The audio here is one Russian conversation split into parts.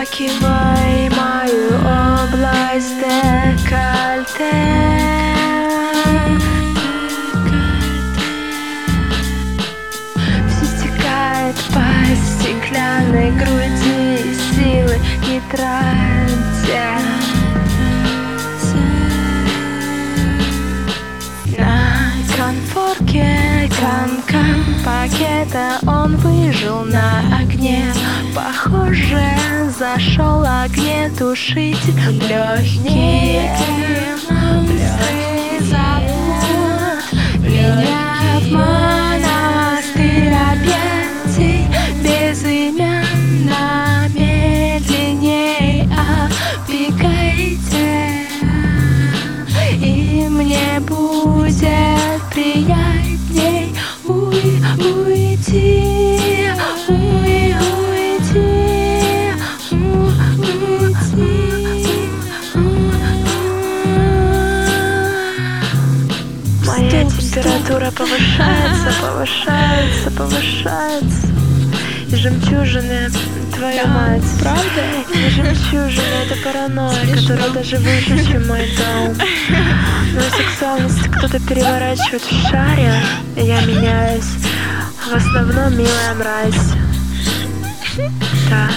Обволакивай мою область декольте. Все стекает по стеклянной груди, силы не тратя. На конфорке канкан пакета он выжил на огне. Похоже, зашел огнетушитель легкие. Меня в монастырь объятий безымянно медленней опекайте, и мне будет приятней уйти. Моя температура повышается. И жемчужины, твою мать. Правда? И жемчужины, это паранойя, которая даже выше, чем мой дом. Мою сексуальность кто-то переворачивает в шаре, и я меняюсь. В основном милая мразь. Да.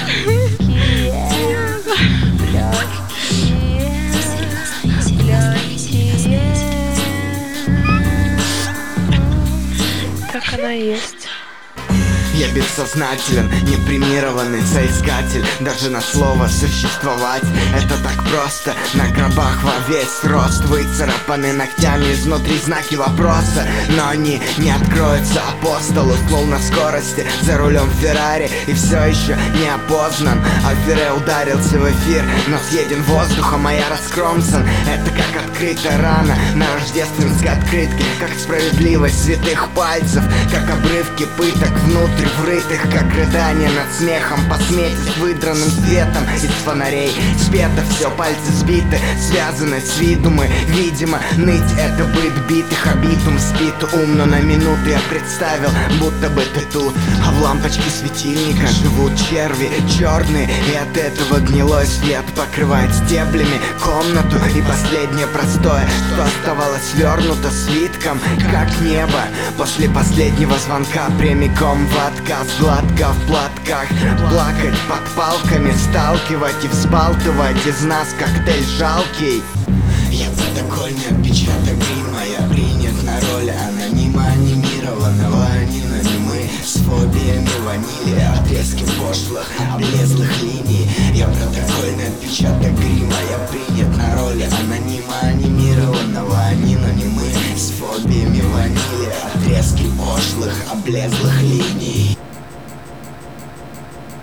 Так оно и есть. Я бессознателен, непримированный соискатель. Даже на слово существовать это так просто. На гробах во весь рост выцарапаны ногтями изнутри знаки вопроса. Но они не откроются. Апостол уснул на скорости за рулем Феррари и все еще не опознан. Альфере ударился в эфир, но съеден воздухом, а я раскромсан. Это как открытая рана на рождественской открытке, как справедливость святых пальцев, как обрывки пыток внутрь врытых, как рыдание над смехом по смети с выдранным светом из фонарей. Спето все, пальцы сбиты, связаны с виду мы. Видимо, ныть это быт битых, а битум спит ум. Но на минуту я представил, будто бы ты тут, а в лампочке светильника живут черви черные, и от этого гнилой свет покрывает стеблями комнату. И последнее простое, что оставалось свернуто свитком, как небо после последнего звонка, прямиком в отказ. Гладко в платках, плакать под палками, сталкивать и взбалтывать из нас коктейль жалкий. Я протокольный отпечаток грима, я принят на роль анонима, анимированного анонимы с фобиями ванили, отрезки пошлых, облезлых линий. Я протокольный отпечаток грима, я принят на роль анонима, анимированного анонимы с фобиями ванили, отрезки пошлых, облезлых линий.